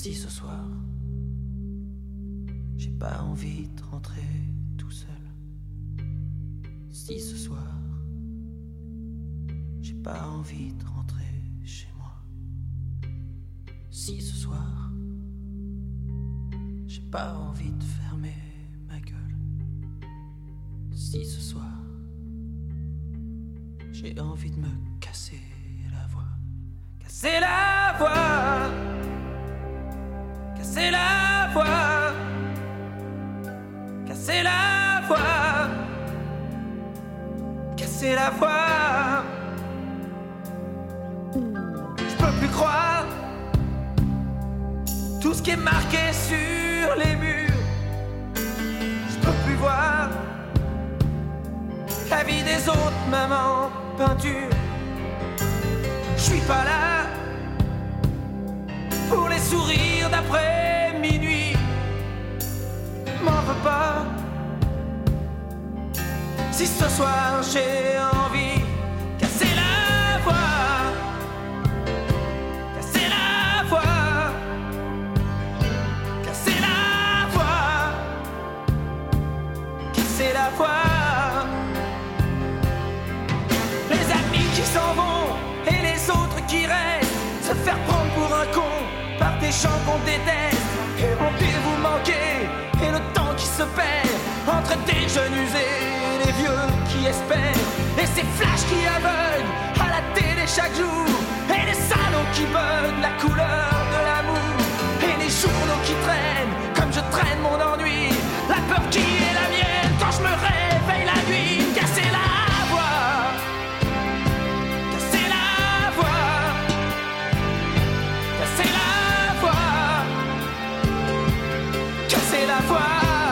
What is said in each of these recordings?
Si ce soir, j'ai pas envie de rentrer tout seul. Si ce soir, j'ai pas envie de rentrer chez moi. Si ce soir, j'ai pas envie de fermer ma gueule. Si ce soir, j'ai envie de me casser la voix. Casser la voix, casser la voix, casser la voix, casser la voix. Je peux plus croire tout ce qui est marqué sur les murs. Je peux plus voir la vie des autres, même en peinture. Je suis pas là pour les sourires d'après minuit. M'en veux pas si ce soir j'ai envie. Casser la voix, casser la voix, casser la voix, casser la voix. Les amis qui s'en vont et les autres qui restent, se faire prendre pour un con par des gens qu'on déteste. Et rendez-vous manqué et le temps qui se perd entre des jeunes usés et les vieux qui espèrent. Et ces flashs qui aveuglent à la télé chaque jour, et les salons qui veulent la couleur de l'amour, et les journaux qui traînent comme je traîne mon ennui. La peur qui est la mienne quand je me réveille la nuit. Casser la voix, casser la voix, casser la voix, casser la voix.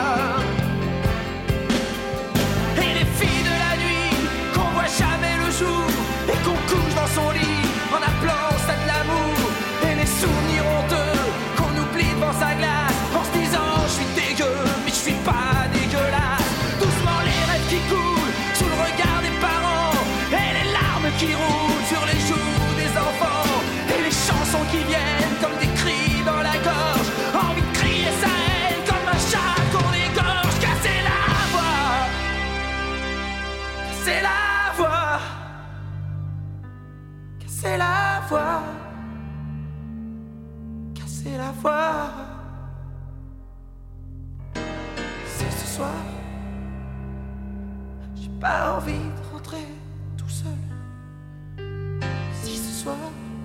Et les filles de la nuit qu'on voit jamais le jour et qu'on couche dans son lit en appelant ça de l'amour. Et les souvenirs honteux qu'on oublie devant sa glace en se disant je suis dégueu mais je suis pas dégueulasse. Doucement les rêves qui coulent sous le regard des parents, et les larmes qui roulent sur les joues des enfants, et les chansons qui viennent comme des cris dans la gorge. Envie de crier sa haine comme un chat qu'on égorge. Casser la voix, casser la voix, casser la voix, casser la voix. C'est ce soir, j'ai pas envie de rentrer tout seul. Si ce soir,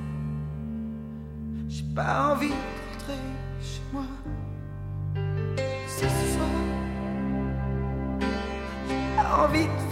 j'ai pas envie de rentrer chez moi. Si ce soir, j'ai pas envie de